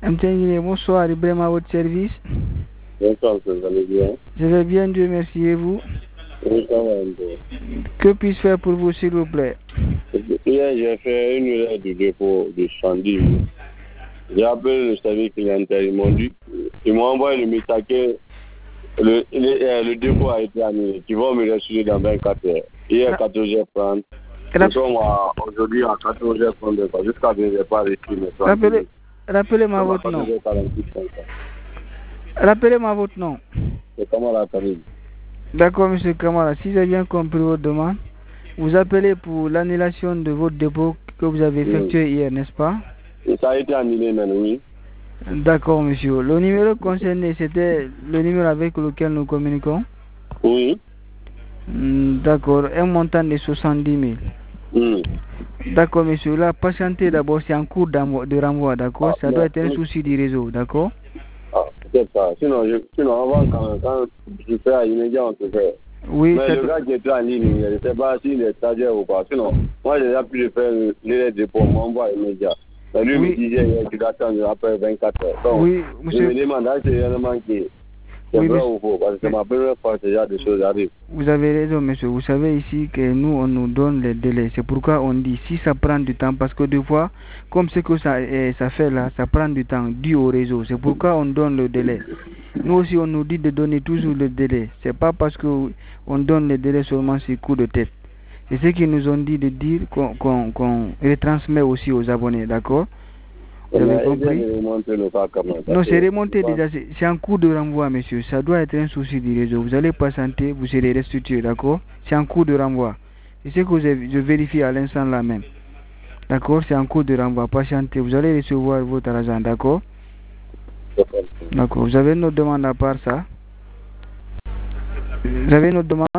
MTN, bonsoir, Ibrahim à votre service. Bonsoir, vous allez bien? Je vais bien, Dieu merci, et vous? Oui, ça va un peu. Que puis-je faire pour vous, s'il vous plaît? Hier, j'ai fait une heure de dépôt de 110 000. J'ai appelé le service clientèle, ils m'ont envoyé le message que le dépôt a été annulé, qui vont me reçu dans 24 heures. Hier, 14h30. Nous sommes aujourd'hui à 14h30, jusqu'à 2 h pas reçu. Rappelez-moi votre nom. Rappelez-moi votre nom. C'est Kamara Karim. D'accord, monsieur Kamara. Si j'ai bien compris votre demande, vous appelez pour l'annulation de votre dépôt que vous avez effectué hier, n'est-ce pas? Ça a été annulé maintenant, oui. D'accord, monsieur. Le numéro concerné, c'était le numéro avec lequel nous communiquons? Oui. D'accord. Un montant de 70 000. D'accord, monsieur. Là, patientez d'abord, c'est en cours de renvoi, d'accord? Ça doit être un souci du réseau, d'accord? C'est ça. Sinon, avant, quand je fais à immédiat, on se fait. Oui, mais le gars qui était en ligne, je ne sais pas s'il est stagiaire ou pas. Sinon, moi, j'ai déjà pu faire les dépôts, on m'envoie immédiat. Mais lui me disait qu'il attend après 24 heures. Donc, oui, monsieur. Je me demande, c'est réellement qui c'est vrai ou faux, parce que c'est ma première fois que ce genre de choses arrivent. Vous avez raison, monsieur. Vous savez ici que nous, on nous donne les délais. C'est pourquoi on dit, si ça prend du temps, parce que des fois, comme ce que ça fait là, ça prend du temps dû au réseau. C'est pourquoi on donne le délai. Nous aussi, on nous dit de donner toujours le délai. C'est pas parce qu'on donne le délai seulement sur coup de tête. C'est ce qu'ils nous ont dit de dire qu'on retransmet aussi aux abonnés, d'accord? Vous avez compris? Non, c'est remonté déjà. C'est un coup de renvoi, monsieur. Ça doit être un souci du réseau. Vous allez patienter, vous serez restitué, d'accord? C'est un coup de renvoi. C'est ce que je vérifie à l'instant là même. D'accord? C'est un coup de renvoi. Patientez, vous allez recevoir votre argent, d'accord? D'accord. Vous avez une autre demande à part ça? Vous avez une autre demande?